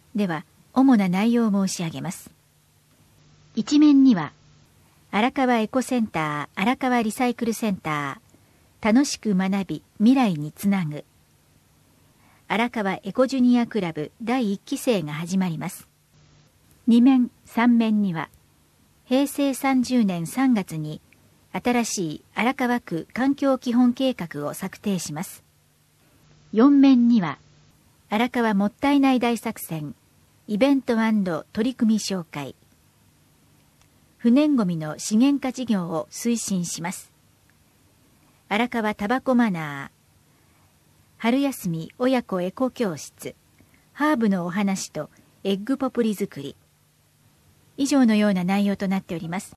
では、主な内容を申し上げます。一面には、荒川エコセンター、荒川リサイクルセンター、楽しく学び、未来につなぐ。荒川エコジュニアクラブ第1期生が始まります。2面、3面には、平成30年3月に、新しい荒川区環境基本計画を策定します。4面には、荒川もったいない大作戦、イベント&取り組み紹介。不燃ごみの資源化事業を推進します。荒川タバコマナー、春休み親子エコ教室、ハーブのお話とエッグポプリ作り。以上のような内容となっております。